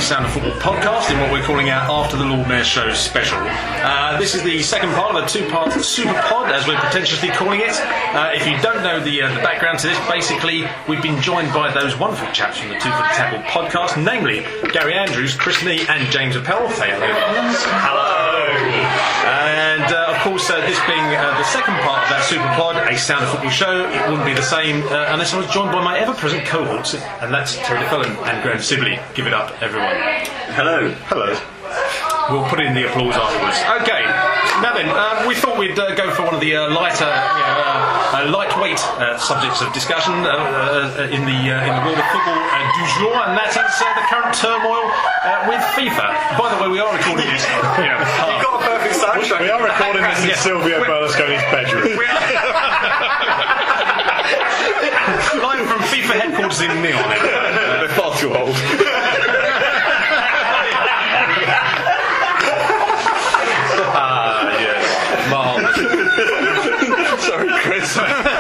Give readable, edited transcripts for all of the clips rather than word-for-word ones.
Sound of Football podcast in what we're calling our After the Lord Mayor Show special. This is the second part of a two-part super pod, as we're pretentiously calling it. If you don't know the background to this, basically we've been joined by those wonderful chaps from the Two for the Tackle podcast, namely Gary Andrews, Chris Nee and James Appel. Say hello. Hello. And of course, this being the second part of that super pod, a Sound of Football show, it wouldn't be the same unless I was joined by my ever-present cohorts, and that's Terry DeFellon and Graham Sibley. Give it up, everyone. Hello. Hello. We'll put in the applause afterwards. Okay, now then, we thought we'd go for one of the lighter, lightweight subjects of discussion in the world of football du jour, and that is the current turmoil with FIFA. By the way, we are recording this. You've got a perfect soundtrack. We are recording this in Silvio Berlusconi's bedroom. Live from FIFA headquarters in Neon. They're far too old. Yes. Marvellous. Sorry, Chris.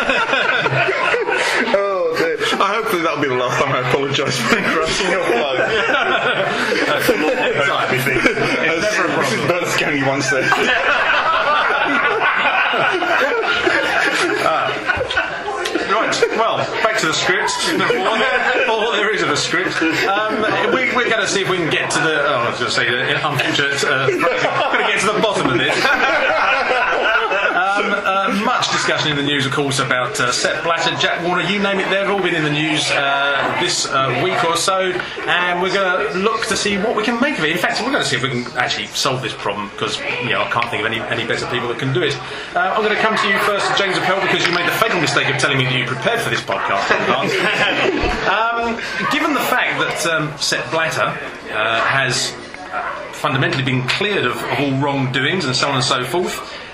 Oh, dear. Hopefully that'll be the last time I apologise for interrupting your flow. It's never a problem. Berlusconi once said. Right, well, back to the script. All there is of a script. We're going to see if we can get to the... I was going to say the unfortunate phrasing. We're going to get to the bottom of this. Much discussion in the news, of course, about Sepp Blatter, Jack Warner, you name it, they've all been in the news this week or so, and we're going to look to see what we can make of it. In fact, we're going to see if we can actually solve this problem, because I can't think of any better people that can do it. I'm going to come to you first, James Appel, because you made the fatal mistake of telling me that you prepared for this podcast. Given the fact that Sepp Blatter has fundamentally been cleared of all wrongdoings and so on and so forth,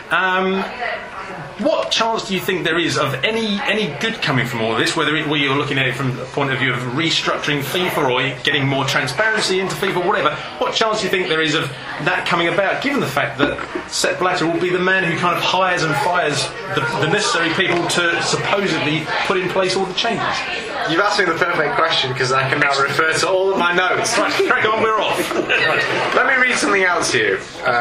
what chance do you think there is of any good coming from all of this, whether you're looking at it from the point of view of restructuring FIFA or getting more transparency into FIFA, whatever? What chance do you think there is of that coming about, given the fact that Sepp Blatter will be the man who kind of hires and fires the necessary people to supposedly put in place all the changes? You've asked me the perfect question, because I can now refer to all of my notes. Right, crack on, we're off. Right. Let me read something out to you.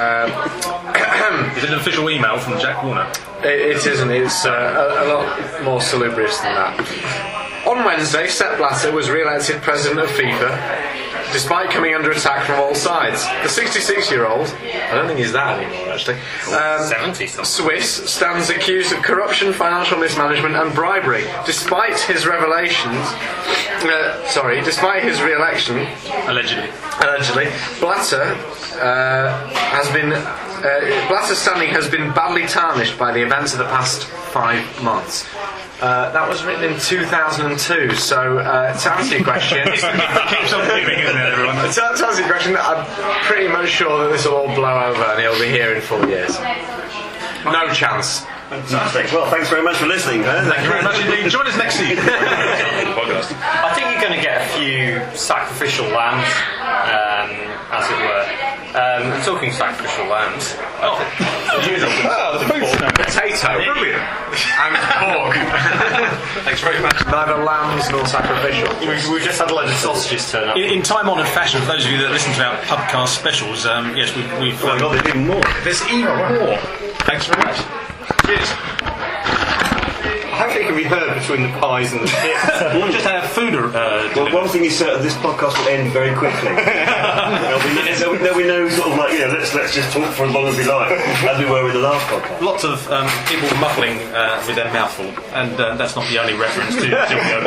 Is it an official email from Jack Warner? It isn't. It's a lot more salubrious than that. On Wednesday, Sepp Blatter was re-elected president of FIFA, despite coming under attack from all sides. The 66-year-old, I don't think he's that anymore, actually, 70-something. Swiss, stands accused of corruption, financial mismanagement and bribery. Despite his despite his re-election... Allegedly, Blatter has been... Blatter's standing has been badly tarnished by the events of the past 5 months. That was written in 2002, so to answer your question... It keeps on moving, isn't it, everyone? To answer your question, I'm pretty much sure that this will all blow over and he'll be here in 4 years. No chance. Fantastic. Well, thanks very much for listening. Thank you very much indeed. Join us next week. I think you're going to get a few sacrificial lambs, as it were. Talking sacrificial lambs. The potato. Brilliant. And pork. Thanks very much. Neither lambs nor sacrificial. We've just had a load of sausages turn up. In time-honoured fashion, for those of you that listen to our pubcast specials, yes, we've Oh my God, there's even more. there's even more. Thanks very much. Cheers. Hopefully it can be heard between the pies and the chips. We'll just have food. Well, one thing is certain, this podcast will end very quickly. There'll be no sort of like, let's just talk for as long as we like, as we were with the last podcast. Lots of people muffling with their mouth full, and that's not the only reference to Silvio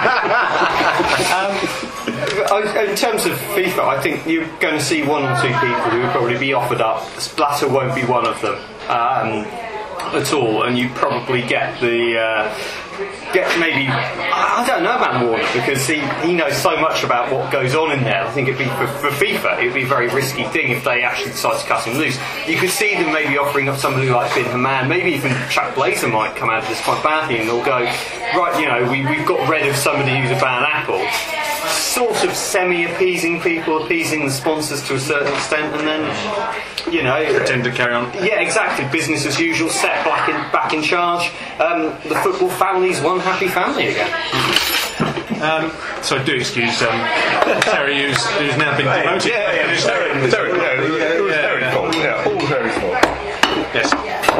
Berlusconi. In terms of FIFA, I think you're going to see one or two people who will probably be offered up. Blatter won't be one of them at all, and you probably get maybe, I don't know about Warner, because he knows so much about what goes on in there. I think it'd be for FIFA, it'd be a very risky thing if they actually decide to cut him loose. You could see them maybe offering up somebody like Bin Haman, maybe even Chuck Blazer might come out of this quite badly, and they'll go, right, we've got rid of somebody who's a bad apple. Sort of semi-appeasing people, appeasing the sponsors to a certain extent, and then, Pretend to carry on. Yeah, exactly. Business as usual. Set back in charge. The football family's one happy family again. So do excuse Terry, who's now been demoted. Terry, it was Terry's fault. Yeah, all Terry's fault. Yes.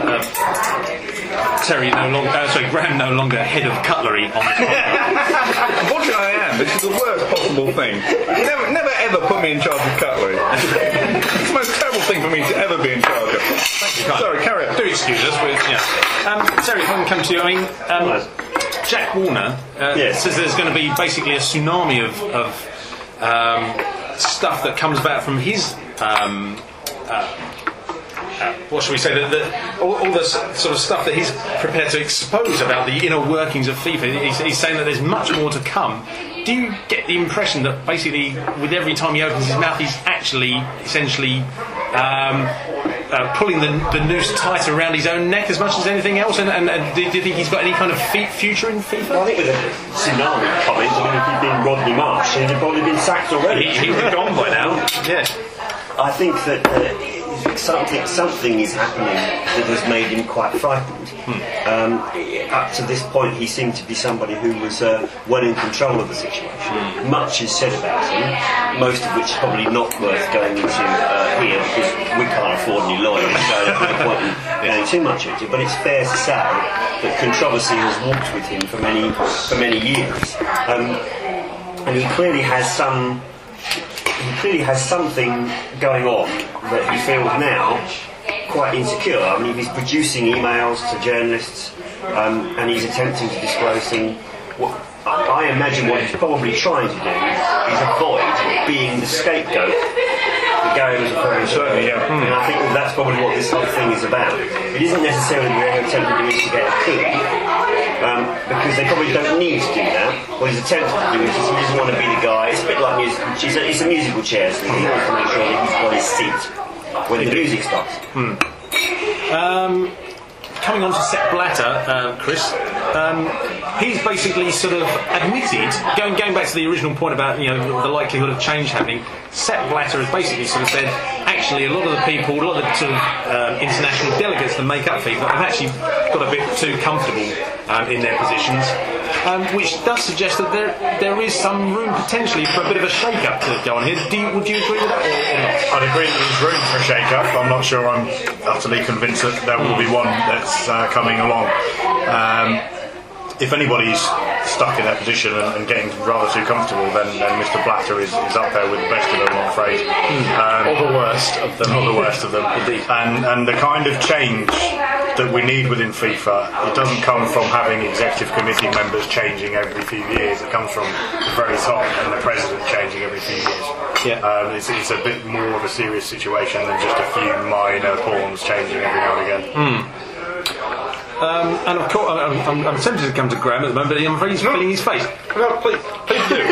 Graham no longer head of cutlery on the podcast. Unfortunately, I am. This is the worst possible thing. Never ever put me in charge of cutlery. It's the most terrible thing for me to ever be in charge of. Thank you, kindly. Sorry, carry on. Do excuse us. Terry, if I can come to you, I mean, Jack Warner says there's going to be basically a tsunami of stuff that comes about from his. What should we say? All the sort of stuff that he's prepared to expose about the inner workings of FIFA. He's saying that there's much more to come. Do you get the impression that basically, with every time he opens his mouth, he's actually essentially pulling the noose tighter around his own neck as much as anything else? And do you think he's got any kind of future in FIFA? Well, I think with the tsunami comment, I mean, if he'd been Rodney Marsh, he'd have probably been sacked already. He would have gone by now. Yeah. I think that something is happening that has made him quite frightened. Up to this point, he seemed to be somebody who was well in control of the situation. Much is said about him, most of which is probably not worth going into here because we can't afford any lawyers, so there's no point in going too much into it. But it's fair to say that controversy has walked with him for many years, and he clearly has something going on that he feels now quite insecure. I mean, he's producing emails to journalists and he's attempting to disclose things. I imagine what he's probably trying to do is avoid being the scapegoat that Gary was referring to. Certainly, yeah. And I think that's probably what this whole thing is about. It isn't necessarily we're attempting to instigate a coup, because they probably don't need to do that. What he's attempting to do is he doesn't want to be the guy. It's a bit like musical. It's a musical chair, so he wants to make sure that he's got his seat when the music stops. Coming on to Sepp Blatter, Chris, he's basically sort of admitted, going back to the original point about the likelihood of change happening. Sepp Blatter has basically sort of said, actually, a lot of the people, a lot of the sort of international delegates that make up FIFA have actually got a bit too comfortable in their positions, which does suggest that there is some room potentially for a bit of a shake-up to go on here. Would you agree with that or not? I'd agree that there's room for a shake-up. I'm not sure I'm utterly convinced that there will be one that's coming along. If anybody's stuck in that position and getting rather too comfortable, then Mr. Blatter is up there with the best of them, I'm afraid. Or the worst of them. Not the worst of them. And the kind of change that we need within FIFA, it doesn't come from having executive committee members changing every few years. It comes from the very top and the president changing every few years. Yeah. It's a bit more of a serious situation than just a few minor pawns changing every now and again. And of course, I'm tempted to come to Graham at the moment, but I'm afraid he's filling his face. No, please do.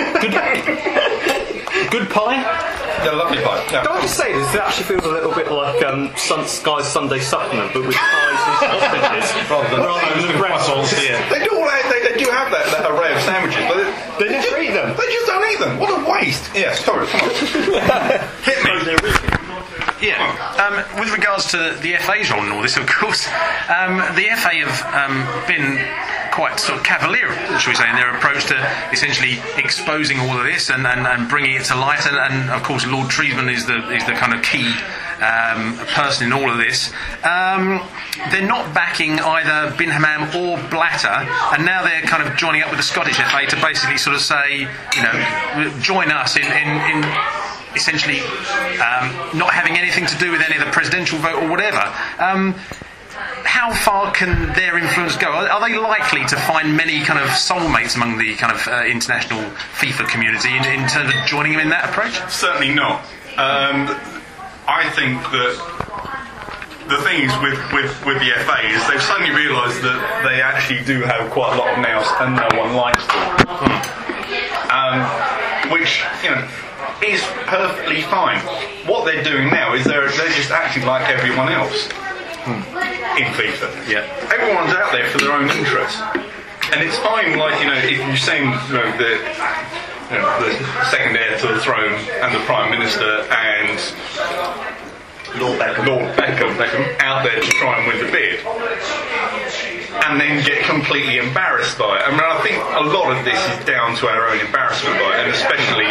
Good pie? Yeah, lovely pie. Yeah. Can I just say this actually feels a little bit like Sky's Sunday supplement, but with pies and sausages rather than croissants. Yeah. They do have that array of sandwiches, but They never eat them. they just don't eat them. What a waste! Yes, sorry, come on. Hit me. Yeah. With regards to the FA's role in all this, of course, the FA have been quite sort of cavalier, shall we say, in their approach to essentially exposing all of this and bringing it to light. And of course, Lord Treesman is the kind of key person in all of this. They're not backing either Bin Hammam or Blatter, and now they're kind of joining up with the Scottish FA to basically sort of say, join us in essentially not having anything to do with any of the presidential vote or whatever. How far can their influence go? Are they likely to find many kind of soulmates among the kind of international FIFA community in terms of joining them in that approach? Certainly not. I think that the thing is with the FA is they've suddenly realised that they actually do have quite a lot of nous and no one likes them. Which, is perfectly fine. What they're doing now is they're just acting like everyone else in FIFA. Yeah. Everyone's out there for their own interests, and it's fine. Like if you're saying the second heir to the throne and the Prime Minister and Lord Beckham out there to try and win the bid. and then get completely embarrassed by it. I mean, I think a lot of this is down to our own embarrassment by it, and especially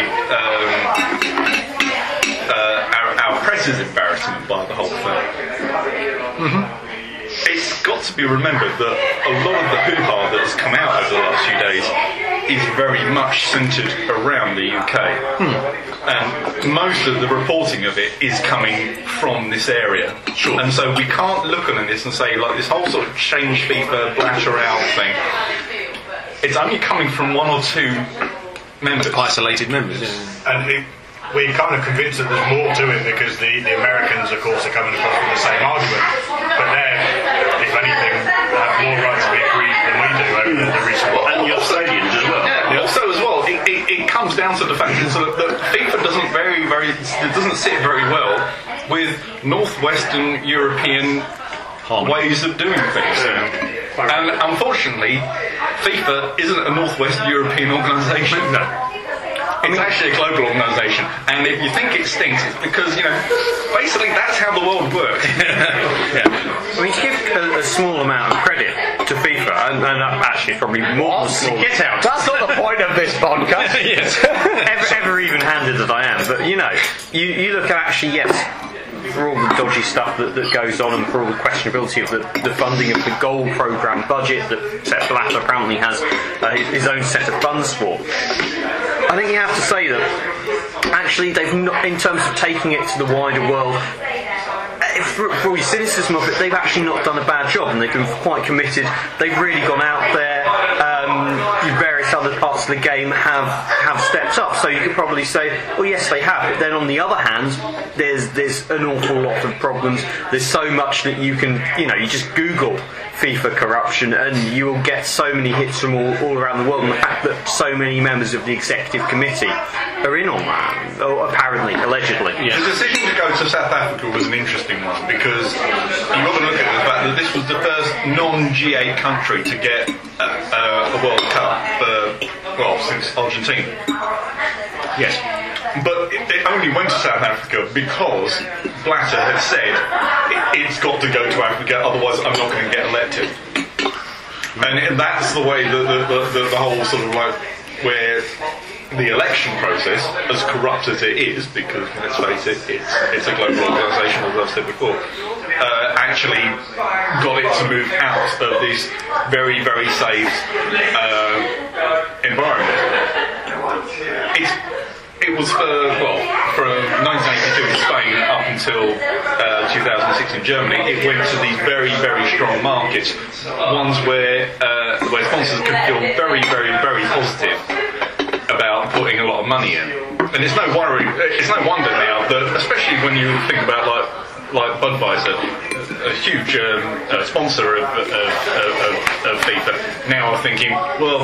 our press's embarrassment by the whole thing. It's got to be remembered that a lot of the hoo-ha that has come out over the last few days is very much centred around the UK. And most of the reporting of it is coming from this area. Sure. And so we can't look at this and say, like, this whole sort of change FIFA, blatter out thing, it's only coming from one or two members. Isolated members. And we're kind of convinced that there's more to it because the Americans, of course, are coming across with the same argument. But they're, if anything, have more right to be aggrieved than we do over the recent one. And the Australians as well. Yeah, also as well, it comes down to the fact that FIFA doesn't sit very well with northwestern European ways of doing things. And unfortunately, FIFA isn't a northwest European organisation. No. It's actually a global organisation, and if you think it stinks, it's because, basically that's how the world works. I mean, to give a small amount of credit to FIFA, and actually probably more than small. Get out! That's not the point of this podcast. Yes. ever even-handed that I am, but you look at actually, yes, for all the dodgy stuff that goes on and for all the questionability of the funding of the goal programme budget that Sepp Blatter apparently has his own set of funds for. I think you have to say that actually they've not, in terms of taking it to the wider world, for all your cynicism of it, they've actually not done a bad job, and they've been quite committed. They've really gone out there. Various other parts of the game have stepped up, so you could probably say, well, yes, they have. But then on the other hand, there's an awful lot of problems. There's so much that you can, you just Google FIFA corruption and you will get so many hits from all around the world, and the fact that so many members of the executive committee are in on that, or apparently, allegedly. Yeah. The decision to go to South Africa was an interesting one, because you've got to look at the fact that this was the first non-G8 country to get a World Cup since Argentina. Yes. But it only went to South Africa because Blatter had said it's got to go to Africa, otherwise I'm not going to get elected. And that's the way the whole sort of where the election process, as corrupt as it is, because let's face it, it's a global organisation, as I've said before, actually got it to move out of this very, very safe environment. It was from 1982 in Spain up until 2006 in Germany. It went to these very, very strong markets, ones where sponsors could feel very, very, very positive about putting a lot of money in. And it's no wonder now that, especially when you think about like Budweiser, a huge sponsor of FIFA, now are thinking, well,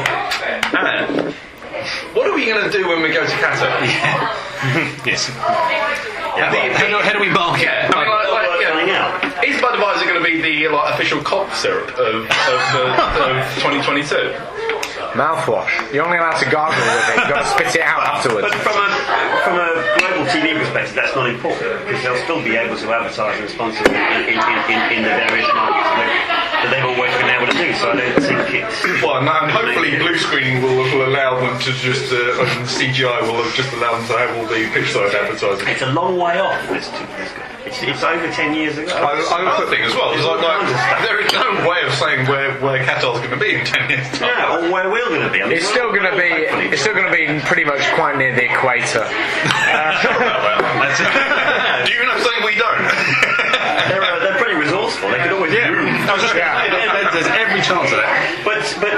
what are we going to do when we go to Qatar? Yes. How do we market? Is Budweiser going to be the official cough syrup of 2022? Mouthwash. You're only allowed to gargle with it. You've got to spit it out afterwards. But from a global TV perspective, that's not important, because they'll still be able to advertise and sponsor in the various markets that they've always been able to do. So I don't think it's. Well, no, and hopefully blue screening will allow them to just CGI will just allow them to have all the pitch side advertising. It's a long way off. It's over 10 years ago. Another thing as well is there is no way of saying where Qatar's going to be in 10 years' time. Yeah, or where we're going to be. It's still going to be pretty much quite near the equator. Do you know something we don't? They're pretty resourceful. They could always do. There's every chance of that. But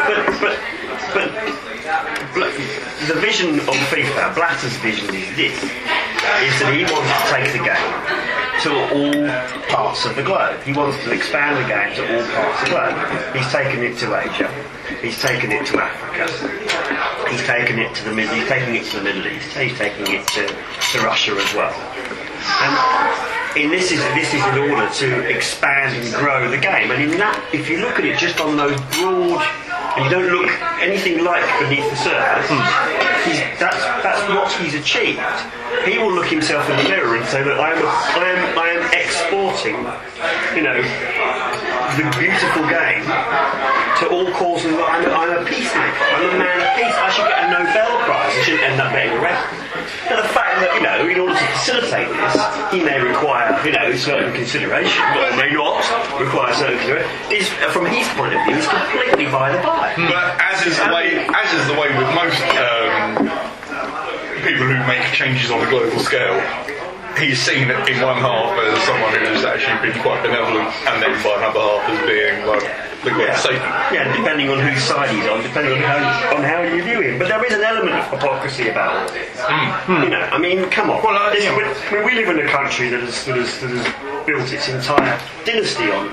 the vision of FIFA, Blatter's vision is this: is that he wants to take the game to all parts of the globe. He wants to expand the game to all parts of the globe. He's taken it to Asia. He's taken it to Africa. He's taken it to the Middle East. He's taking it to Russia as well. And this is in order to expand and grow the game. And in that, if you look at it just on those broad, and you don't look anything like beneath the surface, that's what he's achieved. He will look himself in the mirror and say that I am exporting, the beautiful game to all causes of I'm a peacemaker, I'm a man of peace, I should get a Nobel Prize, I shouldn't end up getting arrested. Now the fact that, in order to facilitate this, he may require, certain consideration, or may not require certain consideration, is, from his point of view, is completely by the by. But as is the way with most people who make changes on a global scale, he's seen in one half as someone who's actually been quite benevolent, and then by another half as being like the god Satan. Yeah, depending on whose side he's on, depending on how you view him. But there is an element of hypocrisy about all this. I mean, come on. Well, we live in a country that has built its entire dynasty on,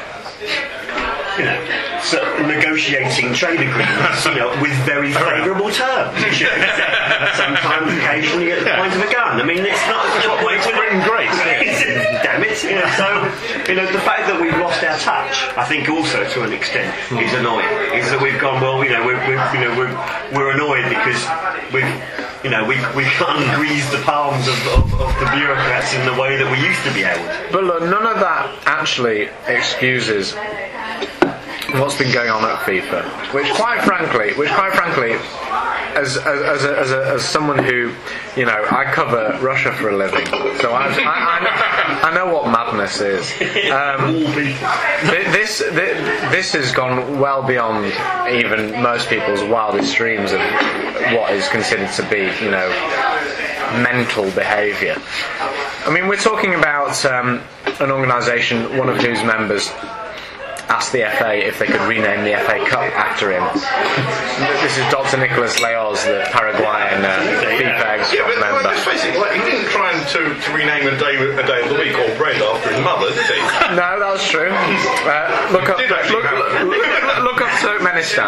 negotiating trade agreements, with very favourable terms. Sometimes, occasionally, at the point of a gun. I mean, it's not what makes Britain great. Damn it! So, the fact that we've lost our touch, I think, also to an extent, is annoying. Is that we've gone, well, we're annoyed because we can't grease the palms of the bureaucrats in the way that we used to be able to. But look, none of that actually excuses what's been going on at FIFA, which quite frankly, as someone who, I cover Russia for a living, so I know what madness is. This has gone well beyond even most people's wildest dreams of what is considered to be, mental behaviour. I mean, we're talking about an organisation, one of whose members asked the FA if they could rename the FA Cup after him. This is Dr. Nicolas Leoz, the Paraguayan FIFA Exco member. Just basically, he didn't try to rename a day of the week or bread after his mother, did he? No, that's true. Look up Turkmenistan.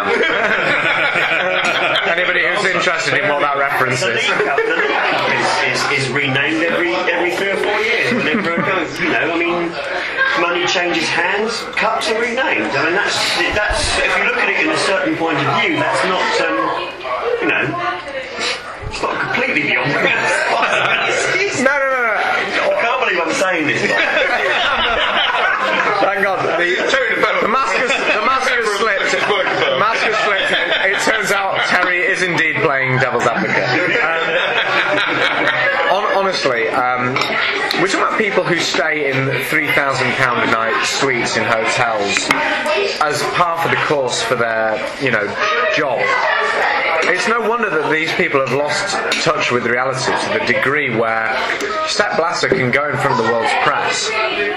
Anybody who's interested in what that reference is. The League Cup is renamed every 3 or 4 years. Whenever it goes, money changes hands, cups are renamed. I mean, that's if you look at it in a certain point of view, that's not, it's not completely beyond the No. I can't believe I'm saying this. Thank God. The mask has slipped. The mask has slipped. It turns out Terry is indeed playing devil's advocate. Honestly, we're talking about people who stay in £3,000 a night suites in hotels as part of the course for their, job. It's no wonder that these people have lost touch with reality to the degree where Sepp Blatter can go in front of the world's press,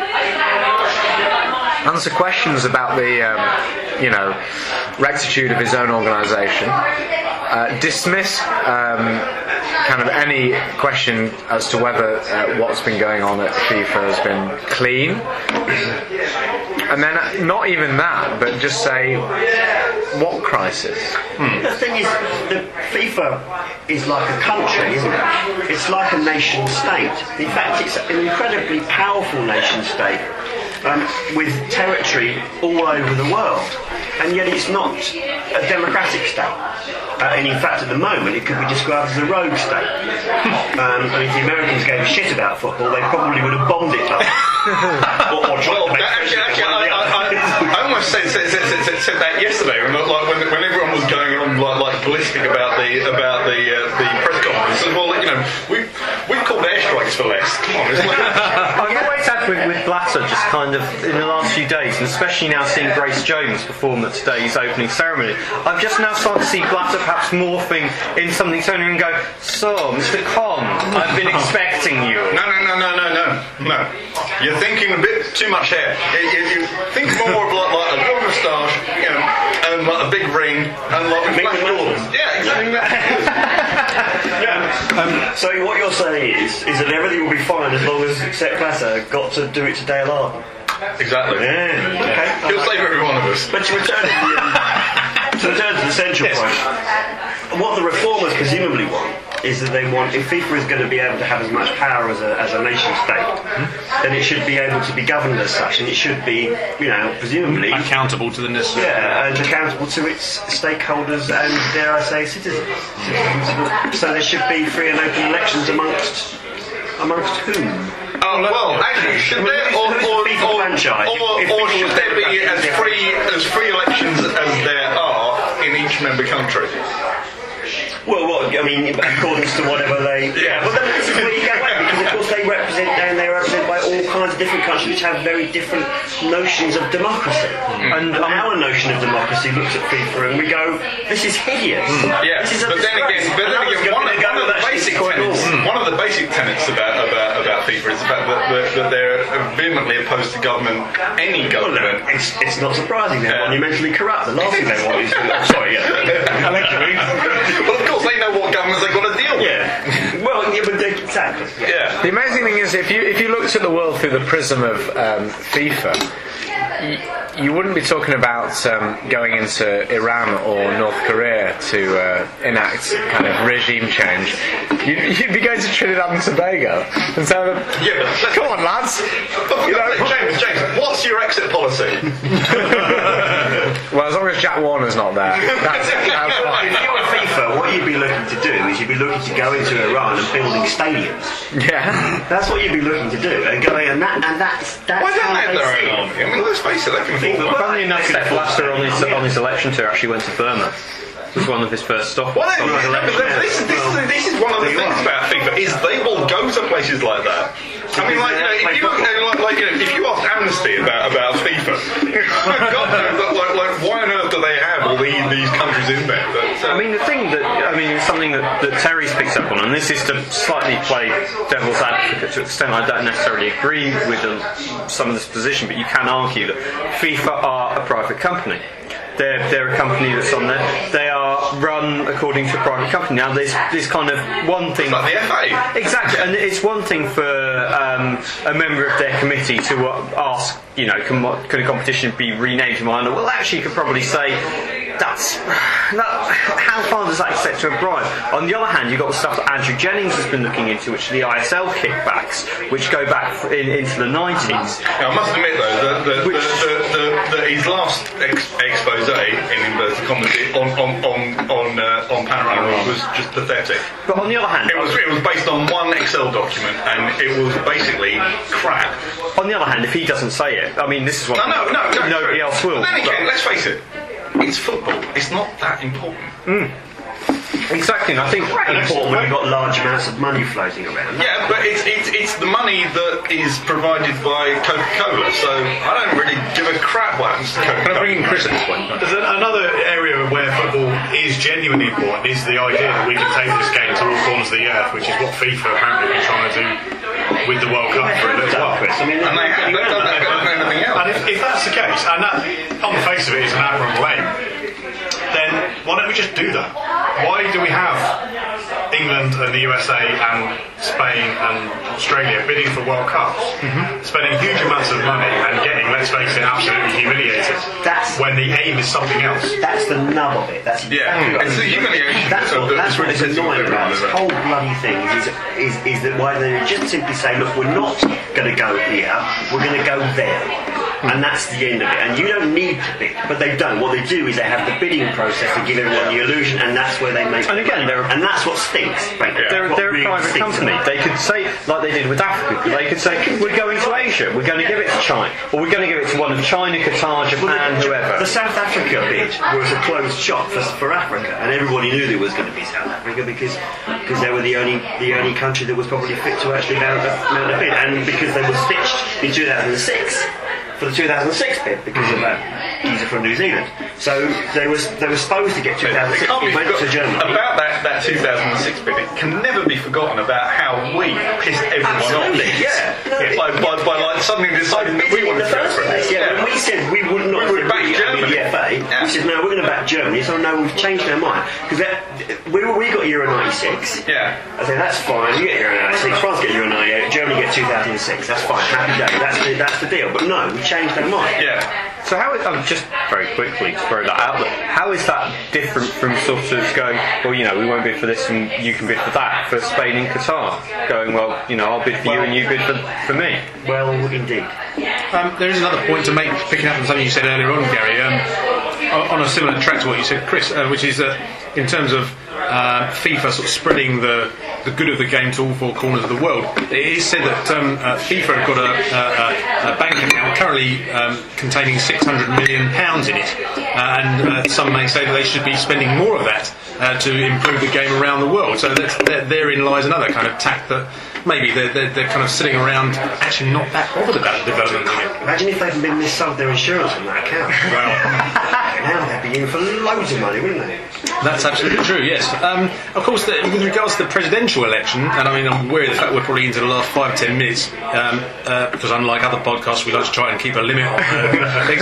answer questions about the, rectitude of his own organisation, dismiss kind of any question as to whether what's been going on at FIFA has been clean, and then not even that, but just say, what crisis? The thing is that FIFA is like a country, isn't it? It's like a nation state. In fact, it's an incredibly powerful nation state with territory all over the world, and yet it's not a democratic state. And in fact, at the moment, it could be described as a rogue state. And if the Americans gave a shit about football, they probably would have bombed it up. or tried to make I almost said that yesterday when everyone was going on like ballistic about the press conference. Well, we've called airstrikes for less. Come on, I've always had with Blatter, just kind of in the last few days, and especially now seeing Grace Jones perform at today's opening ceremony, I've just now started to see Blatter perhaps morphing in something, turning and go, so, Mr. Con, I've been expecting you. No. You're thinking a bit too much hair. You think more of like a long moustache, and like a big ring, and like a Flash Gordon. Yeah, exactly. So what you're saying is that everything will be fine as long as Sepp Blatter got to do it to Dale Arden. Exactly. Yeah. Okay. He'll save every one of us. But to return to the central point, what the reformers presumably want is that they want, if FIFA is going to be able to have as much power as a nation state, then it should be able to be governed as such, and it should be, presumably accountable to the necessary. Yeah, and accountable to its stakeholders and, dare I say, citizens. So there should be free and open elections amongst whom? Actually, should there or should there be as free elections as there are in each member country? Well, according to whatever they... Yeah, but then this is where you go away, because of course they're represented by all kinds of different countries which have very different notions of democracy. And our notion of democracy looks at FIFA and we go, this is hideous. Yeah, this is but then again, one of the basic tenets about FIFA is the fact that they're vehemently opposed to government, any government. Well, it's not surprising they're monumentally corrupt. The last thing they want is... Well, of course, they know what governments they've got to deal with. Yeah. Well, but exactly. Yeah. The amazing thing is, if you looked at the world through the prism of FIFA, you wouldn't be talking about going into Iran or North Korea to enact kind of regime change. You'd be going to Trinidad and Tobago and saying, "Come on, lads." James, what's your exit policy? Well, as long as Jack Warner's not there, that's fine. If you were FIFA, what you'd be looking to do is you'd be looking to go into Iran and building stadiums. Yeah, that's what you'd be looking to do, and that's why don't they have their own army? I mean, let's face it, they can afford. Funny enough, Sepp Blatter on his election tour actually went to Burma. It was one of his first stops. Well, this is one of the things about FIFA is they will go to places like that. I mean, if you ask Amnesty about FIFA, God knows, why on earth do they have all these countries in there? It's something that Terry's picked up on, and this is to slightly play devil's advocate to an extent. I don't necessarily agree with some of this position, but you can argue that FIFA are a private company. They're a company that's on there. They are run according to a private company. Now, there's kind of one thing... It's like the FA. Exactly, and it's one thing for a member of their committee to ask, can a competition be renamed to mine? Well, actually, you could probably say, how far does that accept to a bribe? On the other hand, you've got the stuff that Andrew Jennings has been looking into, which are the ISL kickbacks, which go back into the 90s. Now, I must admit, though, that his last expose in inverted commas on Panorama was just pathetic. But on the other hand, it was based on one Excel document, and it was basically crap. On the other hand, if he doesn't say it, this is what nobody else will. But then again, let's face it, it's football. It's not that important. Exactly, and I think important when you've got large amounts of money floating around. Yeah, but it's the money that is provided by Coca-Cola, so I don't really give a crap what happens to Coca-Cola. Can I bring in Chris at this point? There's another area where football is genuinely important is the idea that we can take this game to all corners of the earth, which is what FIFA apparently been trying to do with the World Cup for a little while. And they've done that better than anything else. And if that's the case, and that, on the face of it, is an admirable aim, then why don't we just do that? Why do we have England and the USA and Spain and Australia bidding for World Cups, spending huge amounts of money and getting, let's face it, absolutely humiliated when the aim is something else? That's the nub of it. That's it's the humiliation. That's what's annoying about this whole bloody thing is that why they just simply say, look, we're not going to go here, we're going to go there. And that's the end of it. And you don't need to bid, but they don't. What they do is they have the bidding process to give everyone the illusion, and that's where they make. And again, and that's what stinks. They're a private company. They could say, like they did with Africa, they could say, we're going to Asia, we're going to give it to China, or we're going to give it to one of China, Qatar, Japan, whoever. The South Africa bid was a closed shop for Africa, and everybody knew there was going to be South Africa because they were the only country that was probably fit to actually mount a bid, and because they were stitched in 2006. For the 2006 bid because of that geezer from New Zealand. So they were supposed to get 2006 went to Germany. About that 2006 bid, it can never be forgotten about how we pissed everyone off. Yeah. By suddenly deciding that we wanted to go for it. When we said we would not back Germany. The FA, we said no, we're going to back Germany. So no, we've changed our mind because we got Euro 96. Yeah. I said that's fine. You get Euro 96. France get Euro 98. Germany get 2006. That's fine. Happy day. That's the deal. But no, we changed their mind. Yeah. So how is, just very quickly to throw that out there, how is that different from sort of going, well, we won't bid for this and you can bid for that, for Spain and Qatar? Going, well, I'll bid for you and you bid for me. Well, indeed. There is another point to make, picking up on something you said earlier on, Gary. on a similar track to what you said, Chris, which is that in terms of FIFA sort of spreading the good of the game to all four corners of the world, it is said that FIFA have got a bank account currently containing £600 million in it, and some may say that they should be spending more of that to improve the game around the world. So therein lies another kind of tack that maybe they're kind of sitting around actually not that bothered about the development of it. Imagine if they'd been missold their insurance on that account. Now they'd be in for loads of money, wouldn't they? That's absolutely true, yes. Of course, with regards to the presidential election, and I mean, I'm aware of the fact we're probably into the last 5-10 minutes, because unlike other podcasts, we like to try and keep a limit on things.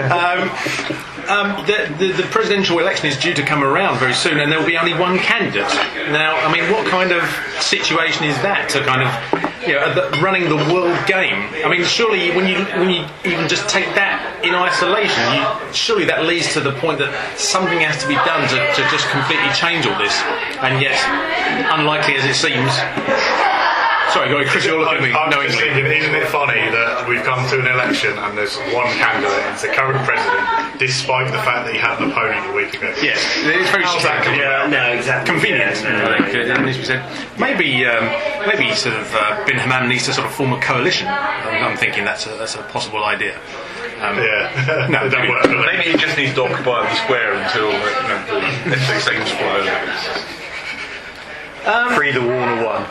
The presidential election is due to come around very soon, and there will be only one candidate. Now, I mean, what kind of situation is that to kind of, running the world game? I mean, surely when you even just take that in isolation, surely that leads to the point that something has to be done to just completely change all this. And yet, unlikely as it seems. Sorry, Chris, you're looking at me I'm knowingly. just thinking, isn't it funny that we've come to an election and there's one candidate, it's the current president, despite the fact that he had an opponent a week ago? Yes, it's very strange. Yeah, no, exactly. Convenient, Yeah, I think, it needs to be said. Maybe sort of Bin Hammam needs to sort of form a coalition. I'm thinking that's a possible idea. Yeah, no, it don't work. Maybe he just needs to occupy the square until the FC seems fly over. Free the Warner one.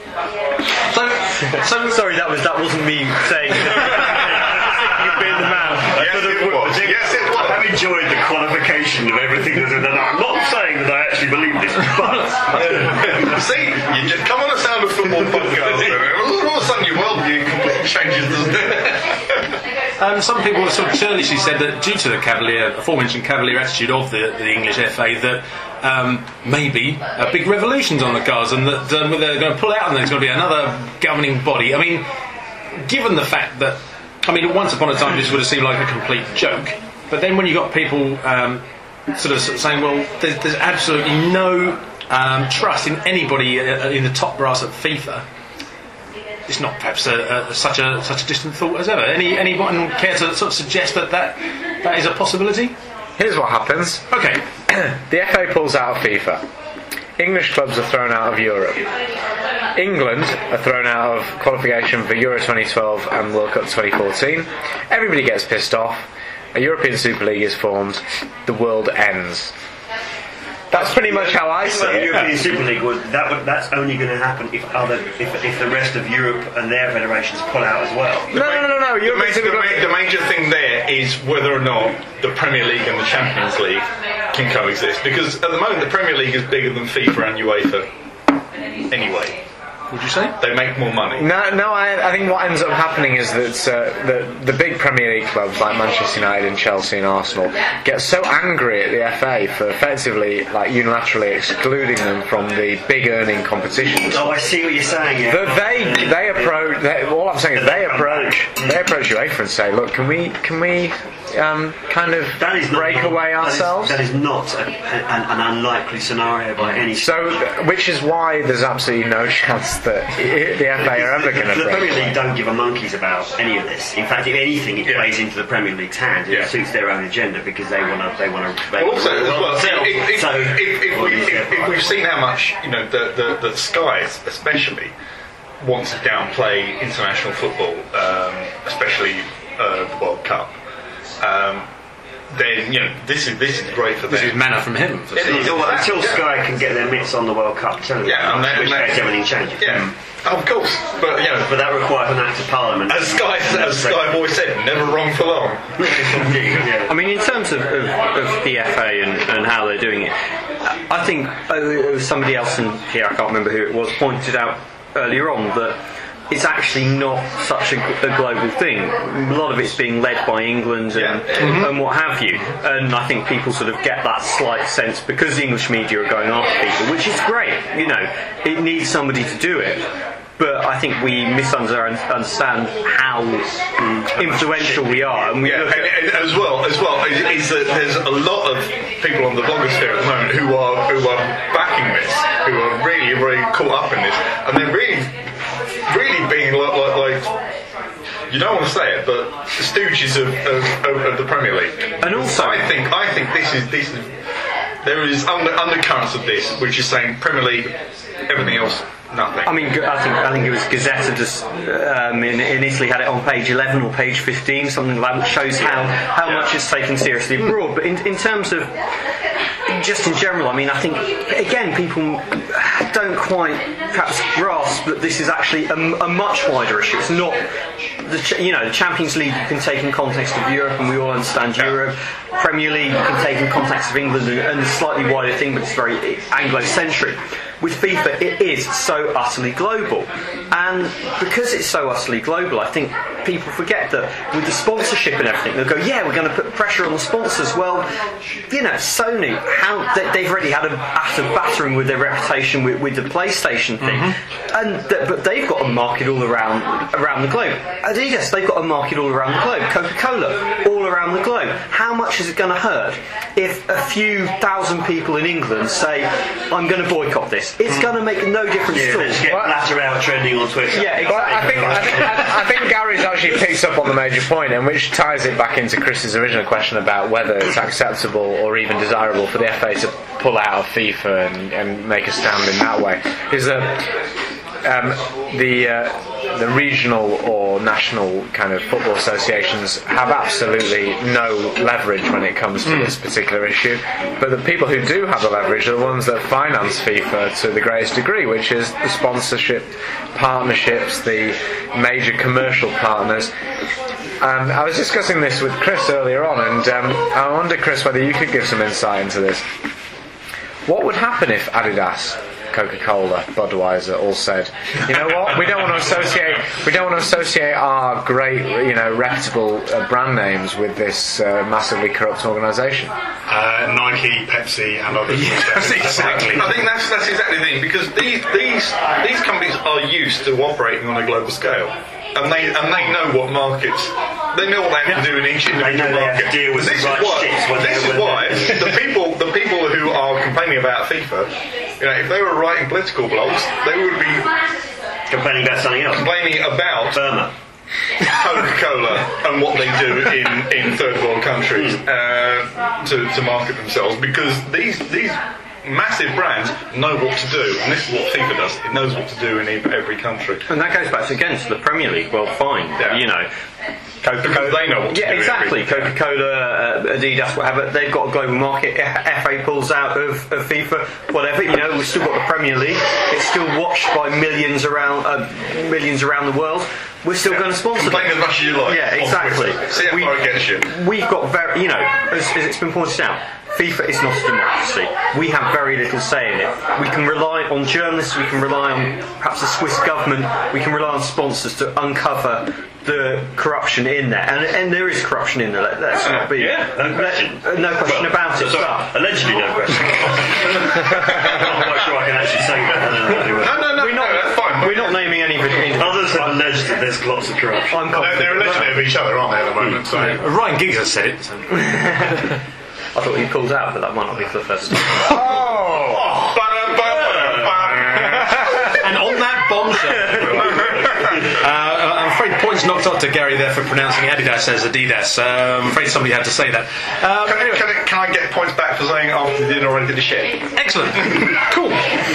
So Sorry, that wasn't me saying you've been the man. Yes, it was. Yes, it was. I've enjoyed the qualification of everything that's been done. I'm not saying that I actually believe this, but See, you just come on a Sound of Football podcast, and all of a sudden your worldview completely changes, doesn't it? some people have sort of churlishly said that due to the aforementioned cavalier attitude of the English FA, that maybe a big revolution's on the cards, and that they're going to pull out and there's going to be another governing body. I mean, given the fact that, once upon a time this would have seemed like a complete joke, but then when you got people sort of saying, well, there's absolutely no trust in anybody in the top brass at FIFA. It's not perhaps such a distant thought as ever. Anyone care to sort of suggest that is a possibility? Here's what happens. Okay. The FA pulls out of FIFA. English clubs are thrown out of Europe. England are thrown out of qualification for Euro 2012 and World Cup 2014. Everybody gets pissed off. A European Super League is formed. The world ends. That's pretty much how I see the it. European Super League that's only going to happen if the rest of Europe and their federations pull out as well. No. The major thing there is whether or not the Premier League and the Champions League can coexist, because at the moment the Premier League is bigger than FIFA and UEFA anyway. Would you say? They make more money. No, I think what ends up happening is that the big Premier League clubs like Manchester United and Chelsea and Arsenal get so angry at the FA for effectively, unilaterally excluding them from the big earning competitions. Oh, I see what you're saying. Yeah. That they approach. All I'm saying is they approach UEFA and say, look, can we kind of break away ourselves? That is not an unlikely scenario by any. So, which is why there's absolutely no chance that the FA are ever going to the break Premier away. League don't give a monkey's about any of this. In fact, if anything, it plays into the Premier League's hand. It suits their own agenda because they want to. Also, if we've seen how much the Skies especially want to downplay international football, especially the World Cup. Then this is great for them. This is manna from heaven. Until Sky can get their mitts on the World Cup television, in which case everything changes. Yeah, of course, but but that requires an act of Parliament. As Sky Boy said, never wrong for long. I mean, in terms of the FA and how they're doing it, I think somebody else in here, I can't remember who it was, pointed out earlier on that it's actually not such a global thing. A lot of it's being led by England and what have you. And I think people sort of get that slight sense, because the English media are going after people, which is great. It needs somebody to do it. But I think we misunderstand how influential we are. And as well, is that there's a lot of people on the blogosphere at the moment who are backing this, who are really, really caught up in this, and they're really being like you don't want to say it, but the stooges of the Premier League. And also, I think this is there is undercurrents of this, which is saying Premier League, everything else, nothing. I mean, I think it was Gazzetta just in Italy had it on page 11 or page 15, something like that, which shows how much it's taken seriously abroad. But in terms of just in general, I mean, I think again people don't quite perhaps grasp that this is actually a much wider issue. It's not the Champions League you can take in context of Europe, and we all understand Europe. Premier League you can take in context of England and a slightly wider thing, but it's very Anglo-centric. With FIFA, it is so utterly global. And because it's so utterly global, I think people forget that with the sponsorship and everything, they'll go, yeah, we're going to put pressure on the sponsors. Well, Sony, they've already had a battering with their reputation with the PlayStation thing. But they've got a market all around the globe. Adidas, they've got a market all around the globe. Coca-Cola, all around the globe. How much is it going to hurt if a few thousand people in England say, I'm going to boycott this? It's going to make no difference at all. Let's get Blatter out trending on Twitter. Yeah, exactly. Well, I think Gary's actually picks up on the major point, and which ties it back into Chris's original question about whether it's acceptable or even desirable for the FA to pull out of FIFA and make a stand in that way, is that the regional or national kind of football associations have absolutely no leverage when it comes to this particular issue, but the people who do have the leverage are the ones that finance FIFA to the greatest degree, which is the sponsorship partnerships, the major commercial partners. I was discussing this with Chris earlier on, and I wonder, Chris, whether you could give some insight into this. What would happen if Adidas, Coca-Cola, Budweiser all said, you know what, we don't want to associate our great, reputable brand names with this massively corrupt organisation? Nike, Pepsi, and others. Yes, exactly. I think that's exactly the thing, because these companies are used to operating on a global scale. And they know what markets, they know what they have to do in each individual market. This is why the people who are complaining about FIFA, if they were writing political blogs, they would be complaining about something else. Complaining about Burma, Coca-Cola, and what they do in third world countries to market themselves, because these massive brands know what to do, and this is what FIFA does. It knows what to do in every country. And that goes back to the Premier League. Well, fine, Coca-Cola, they know what to do. Yeah, exactly. Coca-Cola, Adidas, whatever, they've got a global market. FA pulls out of FIFA, whatever. We've still got the Premier League. It's still watched by millions around the world. We're still going to sponsor them. Complain as much as you like. Yeah, exactly. See how far it gets you. We've got very, as it's been pointed out, FIFA is not a democracy. We have very little say in it. We can rely on journalists, we can rely on perhaps the Swiss government, we can rely on sponsors to uncover the corruption in there. And there is corruption in there, let's not be... no question. No question about it. Sorry, allegedly no question. I'm not quite sure I can actually say that. No, that's fine. We're not naming anybody. Others have alleged that there's lots of corruption. They're alleging it of each other, aren't they, at the moment? So. Ryan Giggs has said it. So. I thought he called out, but that might not be for the first time. And on that bombshell, I'm afraid points knocked off to Gary there for pronouncing Adidas as Adidas. I'm afraid somebody had to say that. Can I get points back for saying after the dinner already did a shit? Excellent. Cool.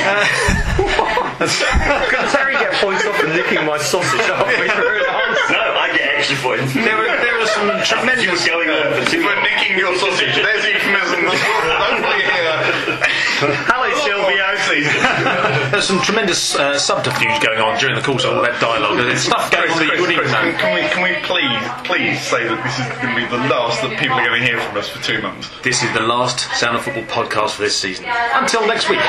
Can Terry get points off for licking my sausage halfway through an answer? No, I get extra points. There were some tremendous... going on for 2 For nicking your sausage. There's euphemism. Hopefully here. Hello, Silvio. There's some tremendous subterfuge going on during the course of all that dialogue. There's stuff going on that you wouldn't even know. Can we please say that this is going to be the last that people are going to hear from us for 2 months? This is the last Sound of Football podcast for this season. Until next week.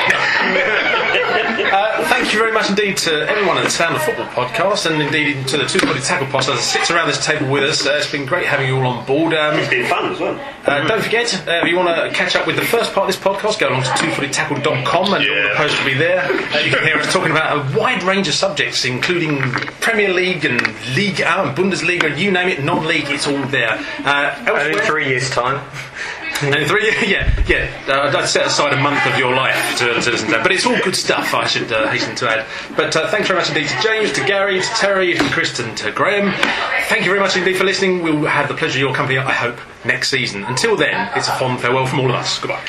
Thank you very much indeed to everyone at the Sound of Football podcast, and indeed to the Two Footed Tackle podcast that sits around this table with us. It's been great having you all on board. It's been fun as well. Don't forget, if you want to catch up with the first part of this podcast, go along to twofootedtackle.com and all the posts will be there. You can hear us talking about a wide range of subjects, including Premier League and Liga and Bundesliga, you name it, non-league, it's all there. And in 3 years' time. And 3, I'd set aside a month of your life to listen to that. But it's all good stuff, I should hasten to add. But thanks very much indeed to James, to Gary, to Terry, to Chris, and to Graham. Thank you very much indeed for listening. We'll have the pleasure of your company, I hope, next season. Until then, it's a fond farewell from all of us. Goodbye.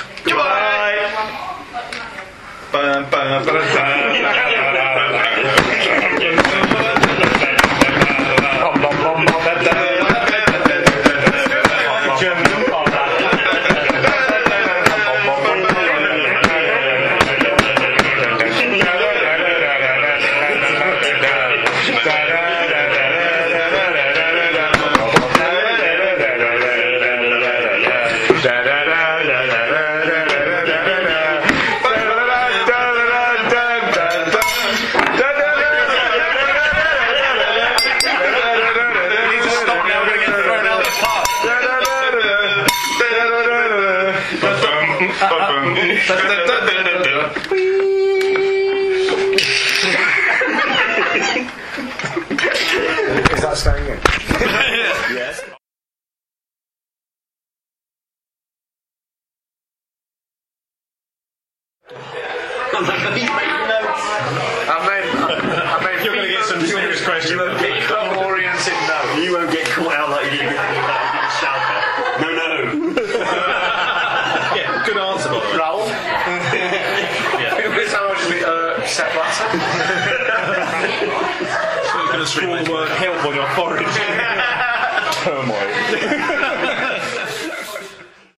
Is that staying in? Yes. I mean, You're going to get some serious questions. You won't get caught out like you did with Schalke. No. Yeah, good answer, by the way. Raoul? This how much Sepp Blatter? So you're going to scroll the word help on your forehead. turmoil.